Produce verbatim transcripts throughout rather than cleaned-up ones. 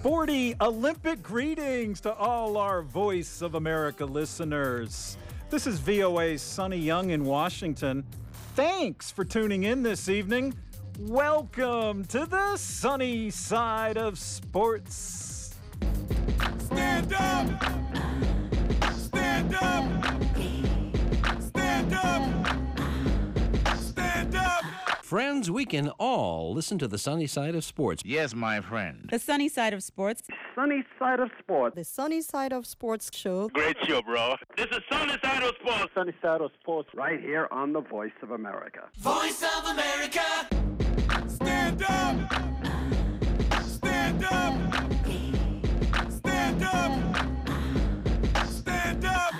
Sporty Olympic greetings to all our Voice of America listeners. This is V O A's Sonny Young in Washington. Thanks for tuning in this evening. Welcome to the sunny side of sports. Stand up! Stand up! Stand up! Stand up! Friends, we can all listen to the sunny side of sports. Yes, my friend. The sunny side of sports. Sunny side of sports. The Sunny Side of Sports show. Great show, bro. This is Sunny Side of Sports. Sunny side of sports right here on the Voice of America. Voice of America! Stand up! Stand up! Stand up! Stand up!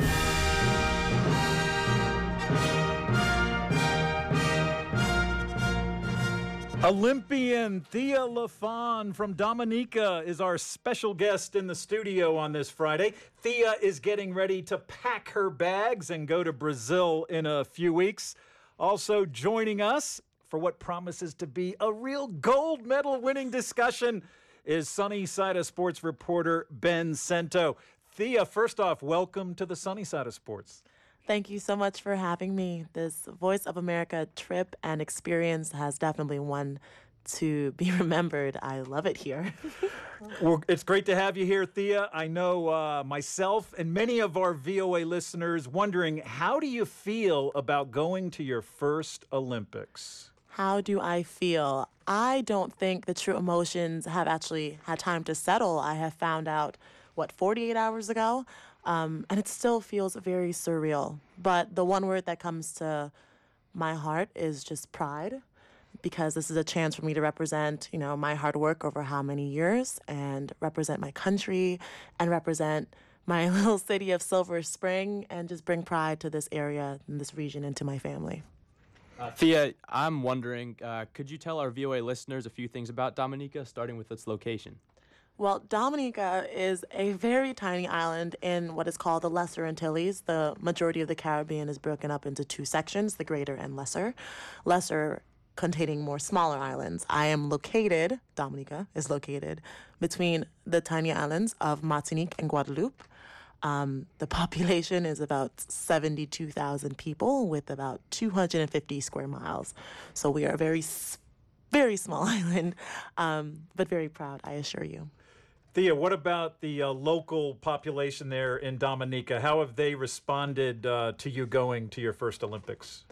Olympian Thea LaFawn from Dominica is our special guest in the studio on this Friday. Thea is getting ready to pack her bags and go to Brazil in a few weeks. Also joining us for what promises to be a real gold medal winning discussion is Sunny Side of Sports reporter Ben Cento. Thea, first off, welcome to the Sunny Side of Sports. Thank you so much for having me. This Voice of America trip and experience has definitely one to be remembered. I love it here. Well, it's great to have you here, Thea. I know uh, myself and many of our V O A listeners wondering, how do you feel about going to your first Olympics? How do I feel? I don't think the true emotions have actually had time to settle. I have found out, what, forty-eight hours ago? Um, and it still feels very surreal. But the one word that comes to my heart is just pride, because this is a chance for me to represent, you know, my hard work over how many years and represent my country and represent my little city of Silver Spring and just bring pride to this area and this region and to my family. Uh, Thea, I'm wondering, uh, could you tell our V O A listeners a few things about Dominica, starting with its location? Well, Dominica is a very tiny island in what is called the Lesser Antilles. The majority of the Caribbean is broken up into two sections, the Greater and Lesser. Lesser containing more smaller islands. I am located, Dominica is located, between the tiny islands of Martinique and Guadeloupe. Um, the population is about seventy-two thousand people with about two hundred fifty square miles. So we are a very, very small island, um, but very proud, I assure you. Thea, what about the uh, local population there in Dominica? How have they responded uh, to you going to your first Olympics?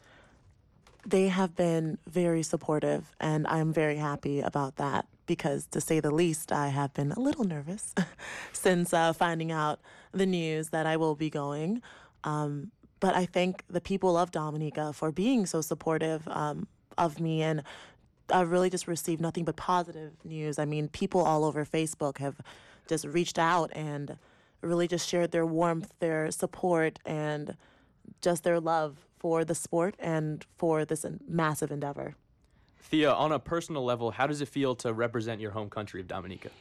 They have been very supportive, and I'm very happy about that because, to say the least, I have been a little nervous since uh, finding out the news that I will be going. Um, but I thank the people of Dominica for being so supportive um, of me, and I've really just received nothing but positive news. I mean, people all over Facebook have just reached out and really just shared their warmth, their support, and just their love for the sport and for this massive endeavor. Thea, on a personal level, how does it feel to represent your home country of Dominica?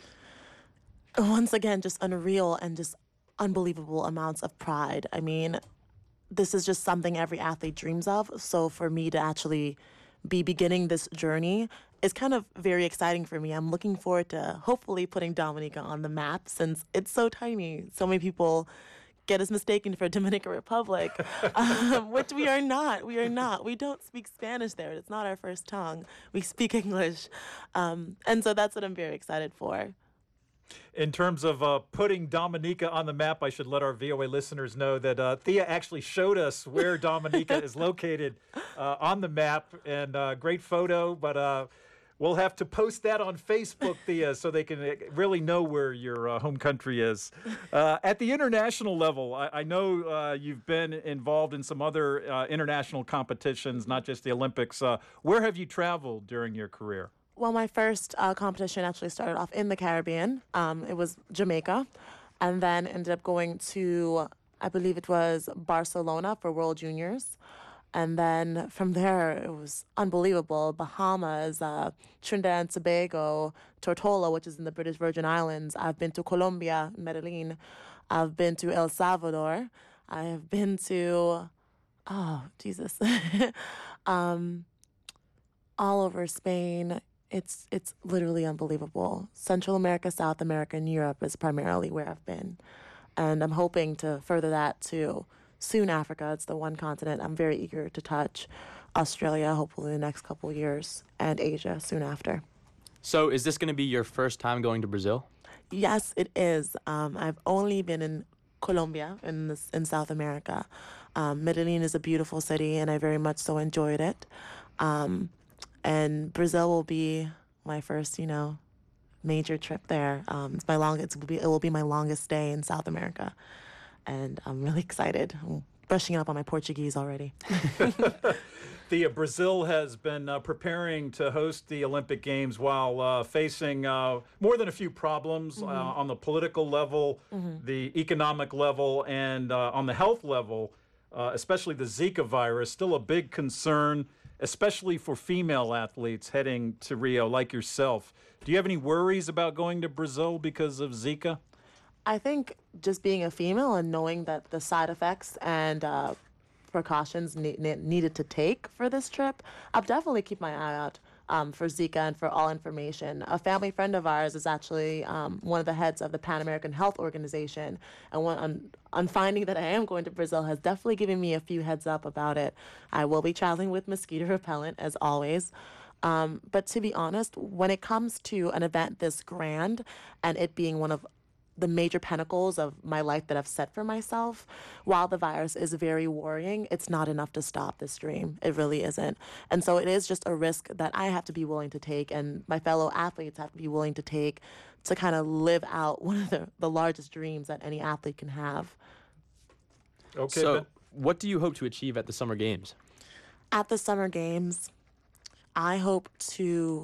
Once again, just unreal and just unbelievable amounts of pride. I mean, this is just something every athlete dreams of. So for me to actually be beginning this journey is kind of very exciting for me. I'm looking forward to hopefully putting Dominica on the map since it's so tiny. So many people get us mistaken for Dominican Republic, um, which we are not. We are not. We don't speak Spanish there. It's not our first tongue. We speak English. Um, and so that's what I'm very excited for. In terms of uh, putting Dominica on the map, I should let our V O A listeners know that uh, Thea actually showed us where Dominica is located uh, on the map, and uh, great photo, but uh, we'll have to post that on Facebook, Thea, so they can really know where your uh, home country is. Uh, at the international level, I, I know uh, you've been involved in some other uh, international competitions, not just the Olympics. Uh, where have you traveled during your career? Well, my first uh, competition actually started off in the Caribbean. Um, it was Jamaica, and then ended up going to, I believe it was Barcelona for World Juniors. And then from there, it was unbelievable. Bahamas, uh, Trinidad and Tobago, Tortola, which is in the British Virgin Islands. I've been to Colombia, Medellin. I've been to El Salvador. I have been to, oh, Jesus, um, all over Spain, It's it's literally unbelievable. Central America, South America, and Europe is primarily where I've been. And I'm hoping to further that to soon Africa. It's the one continent I'm very eager to touch. Australia, hopefully in the next couple of years, and Asia soon after. So is this going to be your first time going to Brazil? Yes, it is. Um, I've only been in Colombia, in this, in South America. Um, Medellin is a beautiful city, and I very much so enjoyed it. Um, and Brazil will be my first, you know, major trip there. Um, it's my long. It will be it will be my longest stay in South America, and I'm really excited. I'm brushing up on my Portuguese already. The uh, Brazil has been uh, preparing to host the Olympic Games while uh, facing uh, more than a few problems Mm-hmm. uh, on the political level, Mm-hmm. the economic level, and uh, on the health level, uh, especially the Zika virus, still a big concern, especially for female athletes heading to Rio like yourself. Do you have any worries about going to Brazil because of Zika? I think just being a female and knowing that the side effects and uh, precautions ne- ne- needed to take for this trip, I'll definitely keep my eye out um, for Zika and for all information. A family friend of ours is actually um, one of the heads of the Pan American Health Organization, and one, on, on finding that I am going to Brazil has definitely given me a few heads up about it. I will be traveling with mosquito repellent, as always. Um, but to be honest, when it comes to an event this grand and it being one of the major pinnacles of my life that I've set for myself, while the virus is very worrying, it's not enough to stop this dream. It really isn't. And so it is just a risk that I have to be willing to take, and my fellow athletes have to be willing to take to kind of live out one of the, the largest dreams that any athlete can have. Okay. So Ben. what do you hope to achieve at the Summer Games? At the Summer Games, I hope to,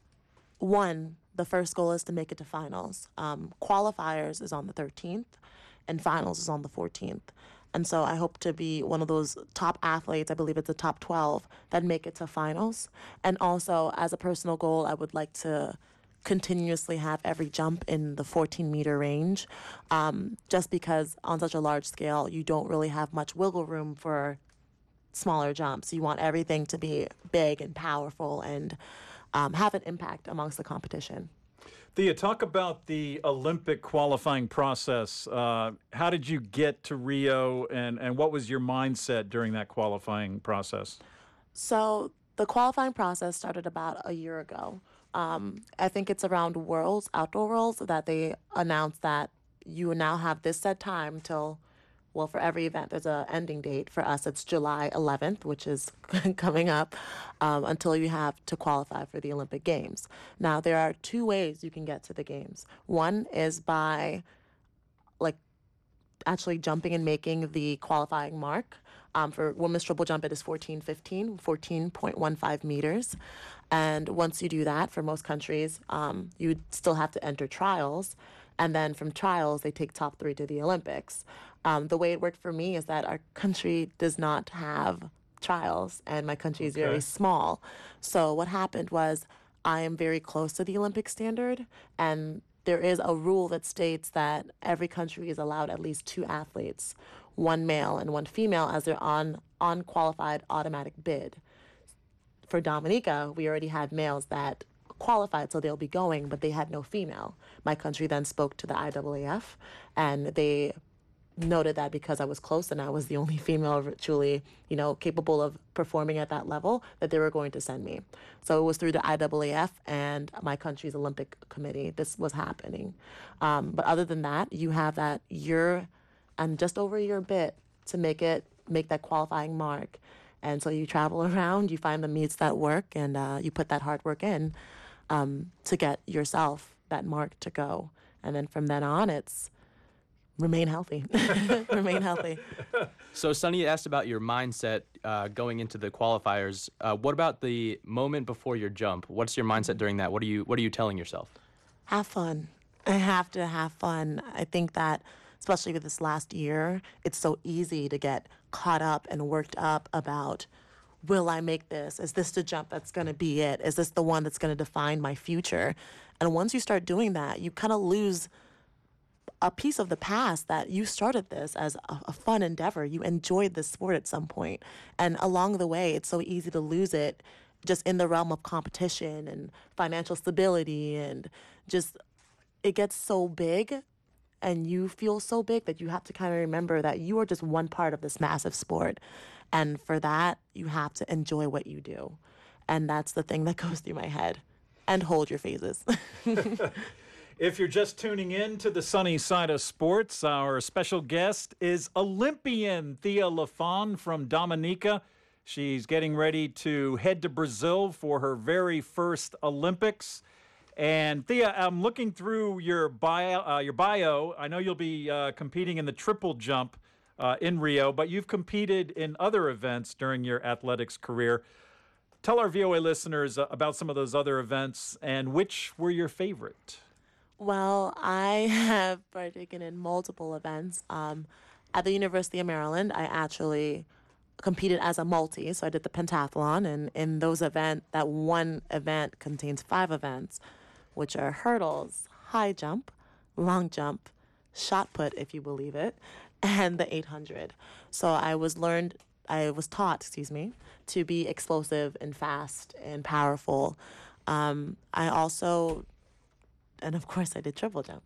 one, the first goal is to make it to finals. Um, qualifiers is on the thirteenth, and finals is on the fourteenth. And so I hope to be one of those top athletes, I believe it's the top twelve, that make it to finals. And also, as a personal goal, I would like to continuously have every jump in the fourteen meter range, um, just because on such a large scale, you don't really have much wiggle room for smaller jumps. You want everything to be big and powerful and um, have an impact amongst the competition. Thea, talk about the Olympic qualifying process. Uh, how did you get to Rio, and, and what was your mindset during that qualifying process? So the qualifying process started about a year ago. Um, I think it's around Worlds, Outdoor Worlds, that they announced that you now have this set time till, well, for every event, there's a ending date. For us, it's July eleventh, which is coming up, um, until you have to qualify for the Olympic Games. Now, there are two ways you can get to the Games. One is by, like, actually jumping and making the qualifying mark. Um, for women's triple jump, it is fourteen fifteen, fourteen point one five meters. And once you do that, for most countries, um, you would still have to enter trials. And then from trials, they take top three to the Olympics. Um, the way it worked for me is that our country does not have trials, and my country is Okay. very small. So what happened was I am very close to the Olympic standard, and there is a rule that states that every country is allowed at least two athletes, one male and one female, as their on unqualified automatic bid. For Dominica, we already had males that qualified, so they'll be going, but they had no female. My country then spoke to the I A A F, and they noted that because I was close and I was the only female truly, you know, capable of performing at that level, that they were going to send me. So it was through the I A A F and my country's Olympic Committee this was happening. Um, but other than that, you have that year and just over a year bit to make it, make that qualifying mark. And so you travel around, you find the meets that work, and uh, you put that hard work in um, to get yourself that mark to go. And then from then on, it's remain healthy. Remain healthy. So Sunny asked about your mindset uh, going into the qualifiers. Uh, what about the moment before your jump? What's your mindset during that? What are you What are you telling yourself? Have fun. I have to have fun. I think that, especially with this last year, it's so easy to get caught up and worked up about, will I make this? Is this the jump that's going to be it? Is this the one that's going to define my future? And once you start doing that, you kind of lose a piece of the past that you started this as a, a fun endeavor. You enjoyed this sport at some point. And along the way, it's so easy to lose it just in the realm of competition and financial stability, and just it gets so big and you feel so big that you have to kind of remember that you are just one part of this massive sport. And for that, you have to enjoy what you do. And that's the thing that goes through my head. And hold your phases. If you're just tuning in to the sunny side of sports, our special guest is Olympian Thea LaFawn from Dominica. She's getting ready to head to Brazil for her very first Olympics. And Thea, I'm looking through your bio. Uh, your bio. I know you'll be uh, competing in the triple jump uh, in Rio, but you've competed in other events during your athletics career. Tell our V O A listeners uh, about some of those other events and which were your favorite. Well, I have partaken in multiple events. Um, at the University of Maryland, I actually competed as a multi, so I did the pentathlon, and in those events, that one event contains five events, which are hurdles, high jump, long jump, shot put, if you believe it, and the eight hundred. So I was learned, I was taught, excuse me, to be explosive and fast and powerful. Um, I also, and of course I did triple jump.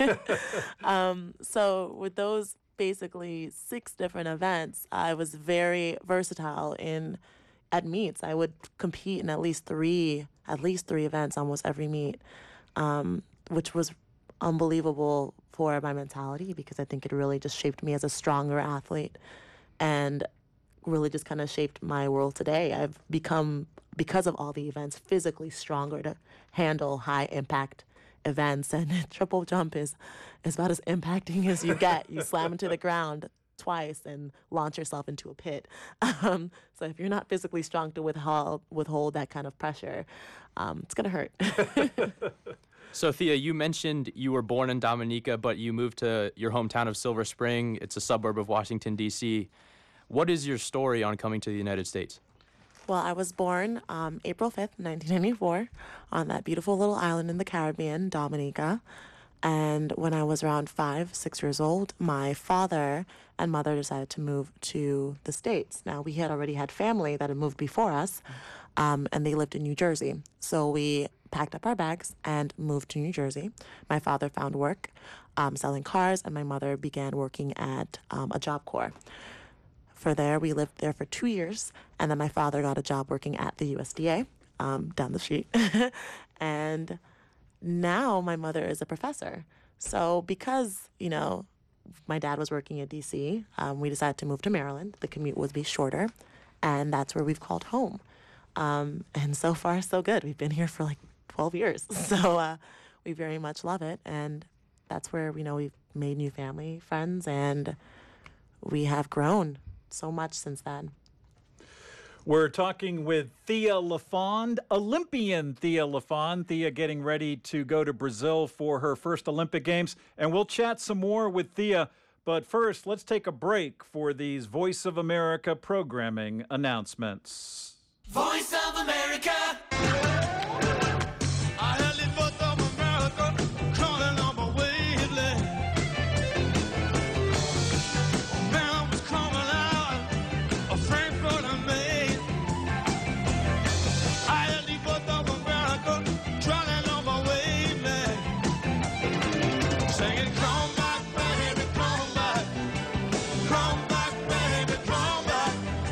um, so with those basically six different events, I was very versatile in at meets. I would compete in at least three, at least three events almost every meet, um, which was unbelievable for my mentality because I think it really just shaped me as a stronger athlete and really just kind of shaped my world today. I've become, because of all the events, physically stronger to handle high impact events, and triple jump is is about as impacting as you get. You slam into the ground twice and launch yourself into a pit. Um, so if you're not physically strong to withhold withhold that kind of pressure, um, it's gonna hurt. So Thea, you mentioned you were born in Dominica, but you moved to your hometown of Silver Spring. It's a suburb of Washington, D C. What is your story on coming to the United States? Well, I was born um, April fifth, nineteen ninety-four, on that beautiful little island in the Caribbean, Dominica. And when I was around five, six years old, my father and mother decided to move to the States. Now, we had already had family that had moved before us, um, and they lived in New Jersey. So we packed up our bags and moved to New Jersey. My father found work um, selling cars, and my mother began working at um, a Job Corps. For there, we lived there for two years, and then my father got a job working at the U S D A um, down the street. And now my mother is a professor. So because, you know, my dad was working in D C, um, we decided to move to Maryland. The commute would be shorter, and that's where we've called home. Um, and so far, so good. We've been here for like twelve years. So uh, we very much love it, and that's where, you know, we've made new family, friends, and we have grown so much since then. We're talking with Thea LaFawn, Olympian Thea LaFawn. Thea getting ready to go to Brazil for her first Olympic Games. And we'll chat some more with Thea. But first, let's take a break for these Voice of America programming announcements. Voice of America. I heard the voice of America calling on my wavelength. Man, I was coming out of Frankfurt and Maine. I heard the voice of America calling on my wavelength. Singing, come back, baby, come back. Come back, baby, come back.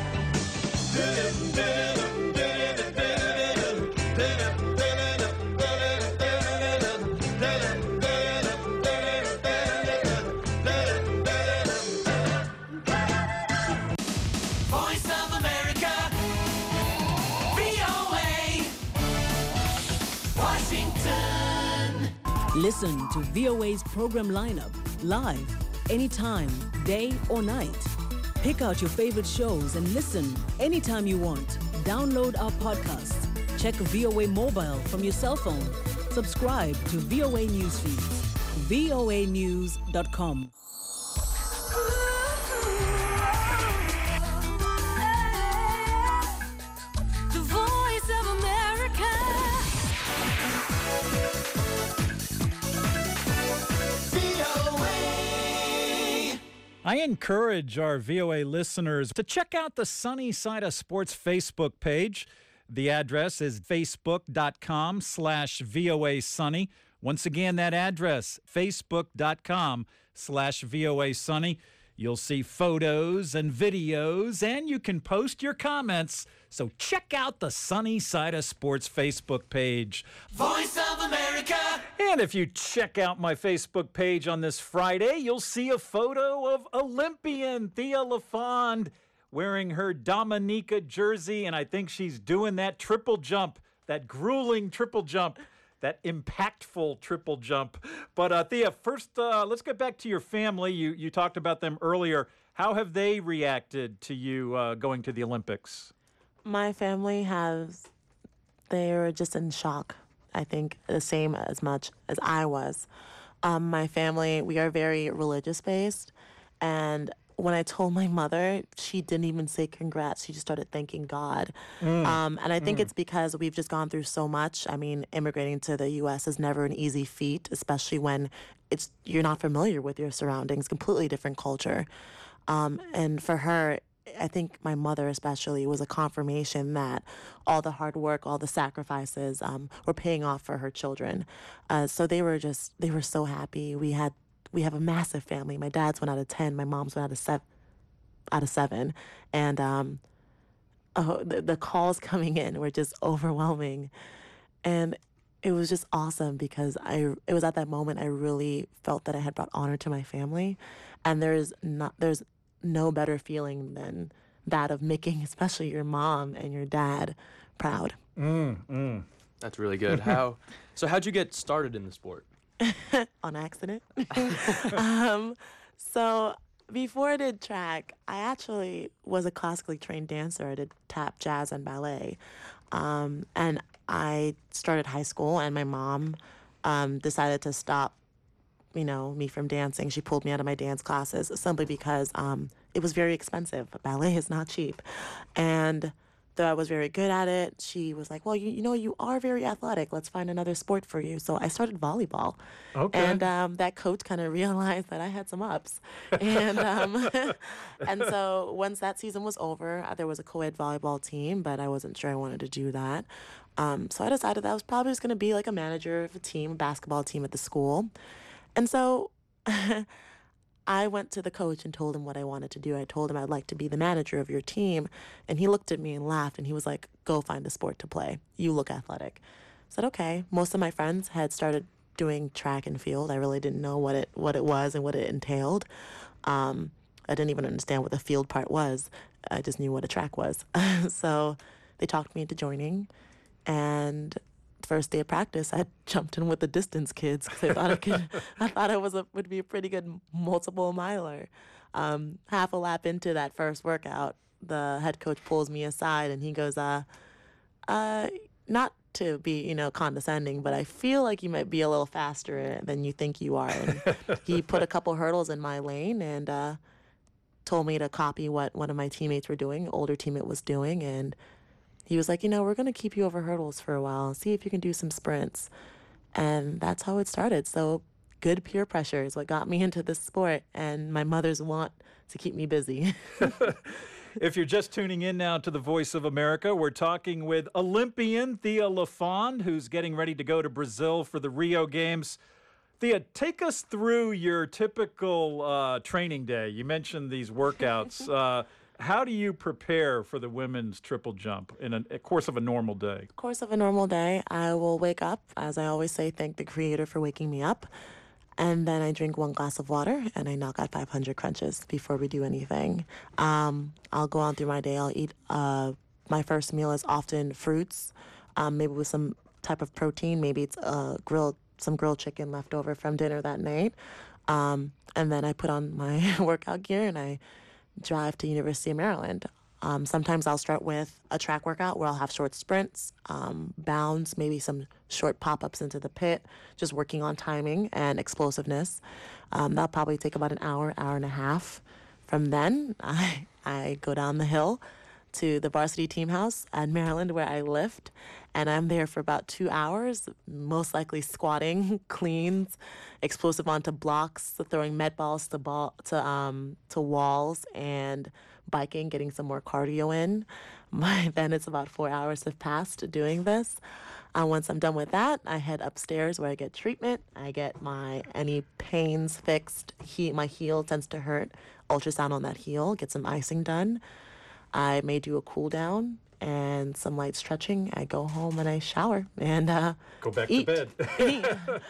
Voice of America, V O A, Washington. Listen to V O A's program lineup live, anytime, day or night. Pick out your favorite shows and listen anytime you want. Download our podcasts. Check V O A mobile from your cell phone. Subscribe to V O A news feeds. V O A news dot com. The Voice of America. V O A. I encourage our V O A listeners to check out the Sunny Side of Sports Facebook page. The address is facebook.com slash VOA Sunny. Once again, that address, facebook.com slash VOA Sunny. You'll see photos and videos, and you can post your comments. So check out the Sunny Side of Sports Facebook page. Voice of America. And if you check out my Facebook page on this Friday, you'll see a photo of Olympian Thea LaFond wearing her Dominica jersey, and I think she's doing that triple jump, that grueling triple jump, that impactful triple jump. But uh, Thea, first, uh, let's get back to your family. You you talked about them earlier. How have they reacted to you uh, going to the Olympics? My family has, they were just in shock, I think, the same as much as I was. Um, my family, we are very religious-based, and when I told my mother, she didn't even say congrats. She just started thanking God. Mm. Um, and I think mm. it's because we've just gone through so much. I mean, immigrating to the U S is never an easy feat, especially when it's you're not familiar with your surroundings, completely different culture. Um, and for her, I think my mother especially was a confirmation that all the hard work, all the sacrifices um, were paying off for her children. Uh, so they were just, they were so happy. We had We have a massive family. My dad's one out of ten. My mom's one out of seven. Out of seven, and um, oh, the, the calls coming in were just overwhelming, and it was just awesome because I. It was at that moment I really felt that I had brought honor to my family, and there's not there's no better feeling than that of making, especially your mom and your dad, proud. Mm, mm. That's really good. How? So how'd you get started in the sport? On accident. um, so before I did track, I actually was a classically trained dancer. I did tap, jazz, and ballet. Um, and I started high school, and my mom um, decided to stop, you know, me from dancing. She pulled me out of my dance classes simply because um, it was very expensive. Ballet is not cheap. And though I was very good at it, she was like, well, you, you know, you are very athletic. Let's find another sport for you. So I started volleyball. Okay. And um, that coach kind of realized that I had some ups. And um, and so once that season was over, uh, there was a co-ed volleyball team, but I wasn't sure I wanted to do that. Um, so I decided that I was probably just going to be like a manager of a team, a basketball team at the school. And so I went to the coach and told him what I wanted to do. I told him I'd like to be the manager of your team. And he looked at me and laughed, and he was like, go find a sport to play. You look athletic. I said, okay. Most of my friends had started doing track and field. I really didn't know what it what it was and what it entailed. Um, I didn't even understand what the field part was. I just knew what a track was. So they talked me into joining. And first day of practice, I jumped in with the distance kids because I thought I could. I thought I was a, would be a pretty good multiple miler. Um, half a lap into that first workout, the head coach pulls me aside and he goes, "Uh, uh, not to be you know condescending, but I feel like you might be a little faster than you think you are." And he put a couple hurdles in my lane and uh, told me to copy what one of my teammates were doing, older teammate was doing, and he was like, you know, we're going to keep you over hurdles for a while and see if you can do some sprints. And that's how it started. So good peer pressure is what got me into this sport and my mother's want to keep me busy. If you're just tuning in now to the Voice of America, we're talking with Olympian Thea LaFond, who's getting ready to go to Brazil for the Rio Games. Thea, take us through your typical uh, training day. You mentioned these workouts. uh, How do you prepare for the women's triple jump in a, a course of a normal day? Course of a normal day, I will wake up, as I always say, thank the creator for waking me up. And then I drink one glass of water and I knock out five hundred crunches before we do anything. Um, I'll go on through my day. I'll eat, uh, my first meal is often fruits, um, maybe with some type of protein. Maybe it's uh, grilled, some grilled chicken left over from dinner that night. Um, and then I put on my workout gear and I drive to University of Maryland. Um, sometimes I'll start with a track workout where I'll have short sprints, um, bounds, maybe some short pop-ups into the pit, just working on timing and explosiveness. Um, that'll probably take about an hour, hour and a half. From then, I, I go down the hill to the varsity team house at Maryland where I lift, and I'm there for about two hours, most likely squatting, cleans, explosive onto blocks, throwing med balls to ball to um to walls, and biking, getting some more cardio in. my then it's about four hours have passed doing this. Uh, once I'm done with that, I head upstairs where I get treatment. I get my any pains fixed. He, my heel tends to hurt. Ultrasound on that heel, get some icing done. I may do a cool down and some light stretching. I go home and I shower and uh, Go back eat. to bed. eat.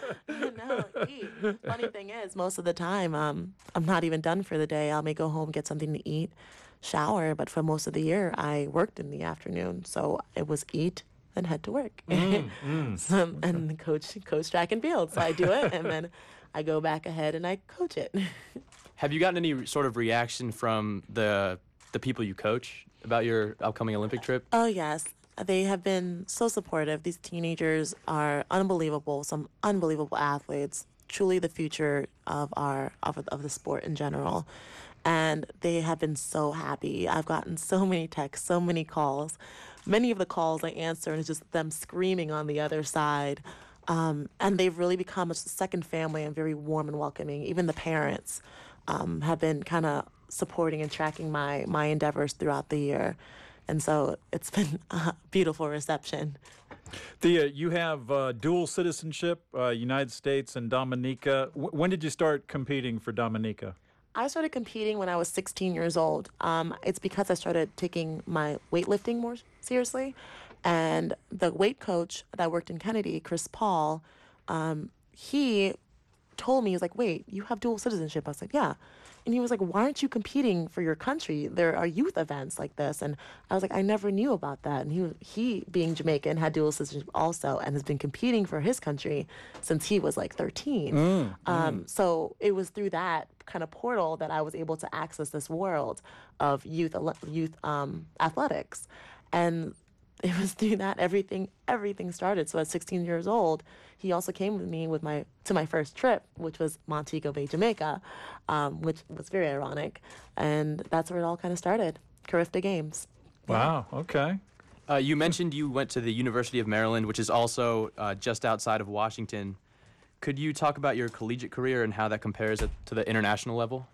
No, eat. Funny thing is, most of the time, um, I'm not even done for the day. I may go home, get something to eat, shower. But for most of the year, I worked in the afternoon, so it was eat and head to work. Mm, mm. so, and coach coach track and field. So I do it, and then I go back ahead and I coach it. Have you gotten any sort of reaction from the the people you coach about your upcoming Olympic trip? Oh, yes. They have been so supportive. These teenagers are unbelievable, some unbelievable athletes, truly the future of our of, of the sport in general. And they have been so happy. I've gotten so many texts, so many calls. Many of the calls I answer, and it's just them screaming on the other side. Um, and they've really become a second family and very warm and welcoming. Even the parents um, have been kind of supporting and tracking my, my endeavors throughout the year. And so it's been a beautiful reception. Thea, you have uh, dual citizenship, uh, United States and Dominica. W- when did you start competing for Dominica? I started competing when I was sixteen years old. Um, it's because I started taking my weightlifting more seriously. And the weight coach that worked in Kennedy, Chris Paul, um, he told me, he was like, wait, you have dual citizenship? I was like, yeah. And he was like, why aren't you competing for your country? There are youth events like this. And I was like, I never knew about that. And he, was- he being Jamaican, had dual citizenship also and has been competing for his country since he was like thirteen. Mm, Um, so it was through that kind of portal that I was able to access this world of youth ele- youth um, athletics. And it was through that everything everything started. So at sixteen years old, he also came with me with my to my first trip, which was Montego Bay, Jamaica, um, which was very ironic, and that's where it all kind of started. Carifta Games. Wow, okay. Uh, you mentioned you went to the University of Maryland, which is also uh, just outside of Washington. Could you talk about your collegiate career and how that compares it to the international level?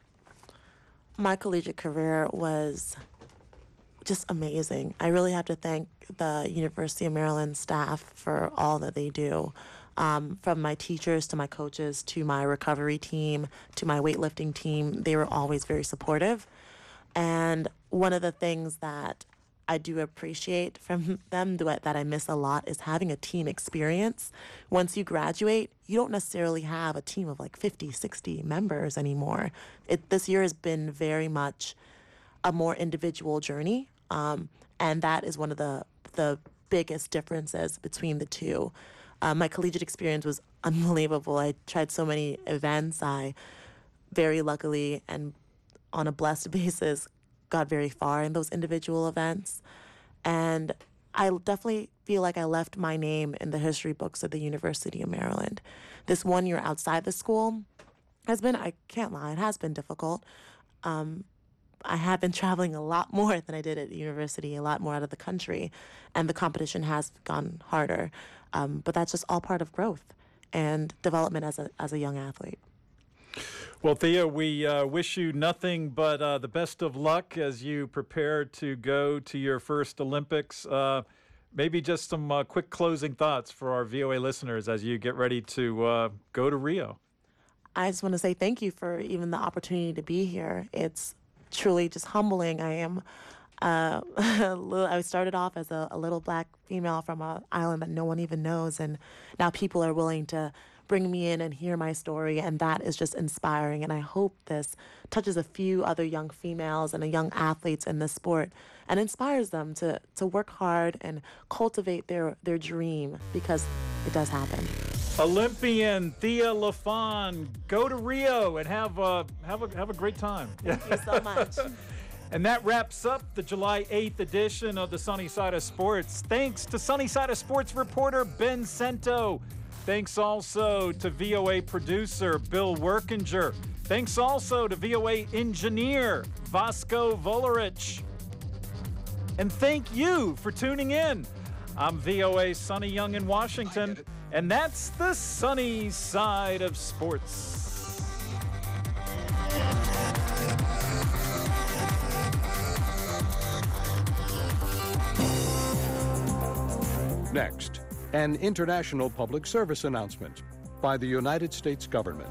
My collegiate career was just amazing. I really have to thank the University of Maryland staff for all that they do. Um, from my teachers to my coaches to my recovery team to my weightlifting team, they were always very supportive. And one of the things that I do appreciate from them that that I miss a lot is having a team experience. Once you graduate, you don't necessarily have a team of like fifty, sixty members anymore. It, this year has been very much a more individual journey. Um, and that is one of the the biggest differences between the two. Uh, my collegiate experience was unbelievable. I tried so many events. I very luckily and on a blessed basis got very far in those individual events. And I definitely feel like I left my name in the history books of the University of Maryland. This one year outside the school has been, I can't lie, it has been difficult. Um, I have been traveling a lot more than I did at the university, a lot more out of the country, and the competition has gone harder. Um, but that's just all part of growth and development as a as a young athlete. Well, Thea, we uh, wish you nothing but uh, the best of luck as you prepare to go to your first Olympics. Uh, maybe just some uh, quick closing thoughts for our V O A listeners as you get ready to uh, go to Rio. I just want to say thank you for even the opportunity to be here. It's truly just humbling. I am. Uh, a little, I started off as a, a little black female from an island that no one even knows, and now people are willing to bring me in and hear my story, and that is just inspiring. And I hope this touches a few other young females and young athletes in this sport and inspires them to, to work hard and cultivate their, their dream, because it does happen. Olympian Thea LaFawn, go to Rio and have a, have a, have a great time. Thank you so much. And that wraps up the July eighth edition of the Sunny Side of Sports. Thanks to Sunny Side of Sports reporter Ben Cento. Thanks also to V O A producer Bill Workinger. Thanks also to V O A engineer Vasco Volerich. And thank you for tuning in. I'm V O A's Sonny Young in Washington, and that's the Sunny Side of Sports. Next, an international public service announcement by the United States government.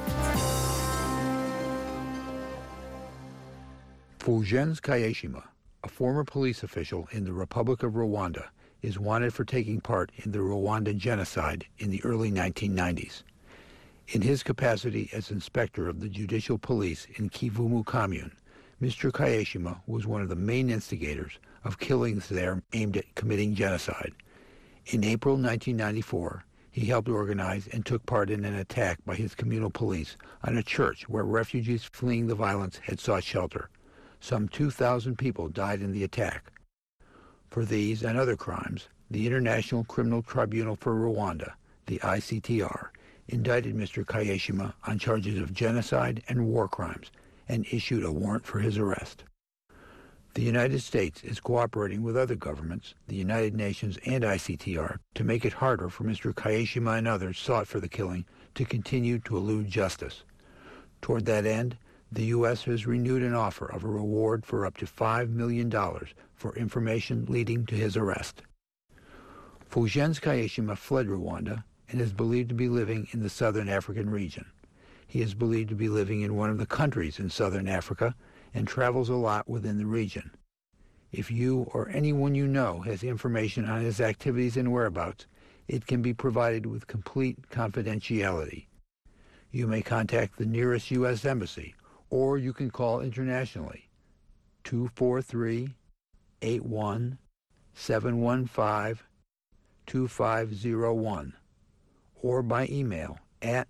Fulgence Kayishima, a former police official in the Republic of Rwanda, is wanted for taking part in the Rwandan genocide in the early nineteen nineties. In his capacity as inspector of the judicial police in Kivumu commune, Mister Kayishima was one of the main instigators of killings there aimed at committing genocide. In April nineteen ninety-four, he helped organize and took part in an attack by his communal police on a church where refugees fleeing the violence had sought shelter. Some two thousand people died in the attack. For these and other crimes, the International Criminal Tribunal for Rwanda, the I C T R, indicted Mister Kayishima on charges of genocide and war crimes and issued a warrant for his arrest. The United States is cooperating with other governments, the United Nations and I C T R, to make it harder for Mister Kayishima and others sought for the killing to continue to elude justice. Toward that end, the U S has renewed an offer of a reward for up to five million dollars for information leading to his arrest. Fulgence Kayishima fled Rwanda and is believed to be living in the southern African region. He is believed to be living in one of the countries in southern Africa and travels a lot within the region. If you or anyone you know has information on his activities and whereabouts, it can be provided with complete confidentiality. You may contact the nearest U S Embassy, or you can call internationally, two four three, eight one, seven one five, two five zero one, or by email at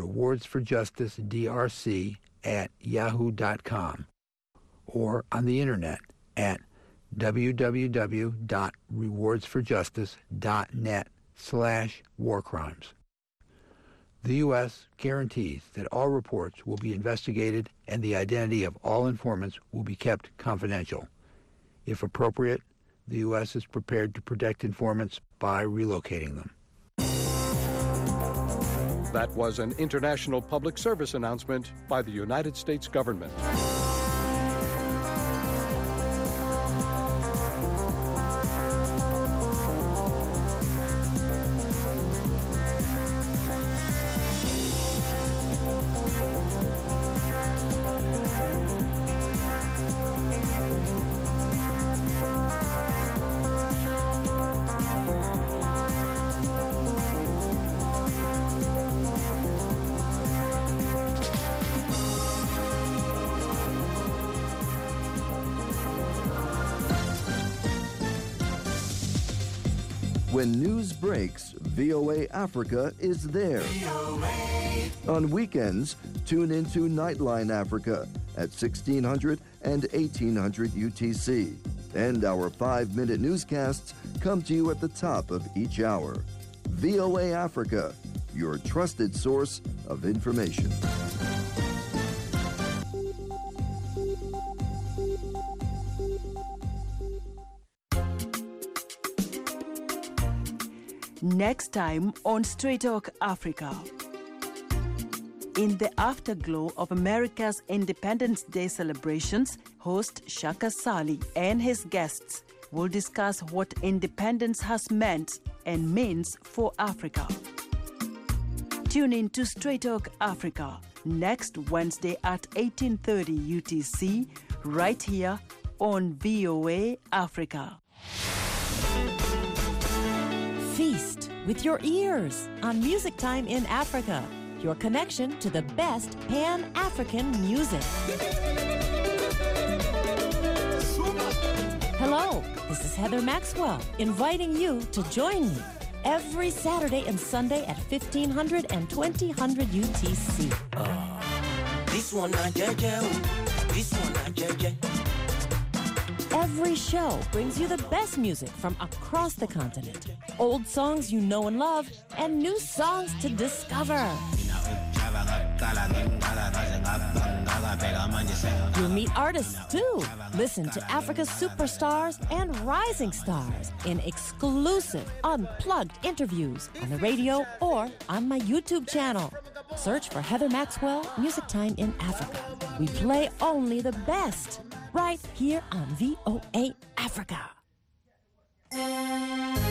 rewardsforjusticedrc at yahoo dot com, or on the internet at w w w dot rewardsforjustice dot net slash warcrimes. The U S guarantees that all reports will be investigated and the identity of all informants will be kept confidential. If appropriate, the U S is prepared to protect informants by relocating them. That was an international public service announcement by the United States government. When news breaks, V O A Africa is there. On weekends, tune into Nightline Africa at sixteen hundred and eighteen hundred U T C. And our five-minute newscasts come to you at the top of each hour. V O A Africa, your trusted source of information. Next time on Straight Talk Africa. In the afterglow of America's Independence Day celebrations, host Shaka Sali and his guests will discuss what independence has meant and means for Africa. Tune in to Straight Talk Africa next Wednesday at eighteen thirty U T C, right here on V O A Africa. Feast with your ears on Music Time in Africa, your connection to the best Pan-African music. Hello, this is Heather Maxwell, inviting you to join me every Saturday and Sunday at fifteen hundred and twenty hundred U T C. Uh, this one I judge, this one I judge. Every show brings you the best music from across the continent. Old songs you know and love, and new songs to discover. You'll meet artists too. Listen to Africa's superstars and rising stars in exclusive, unplugged interviews on the radio or on my YouTube channel. Search for Heather Maxwell, Music Time in Africa. We play only the best, right here on V O A Africa.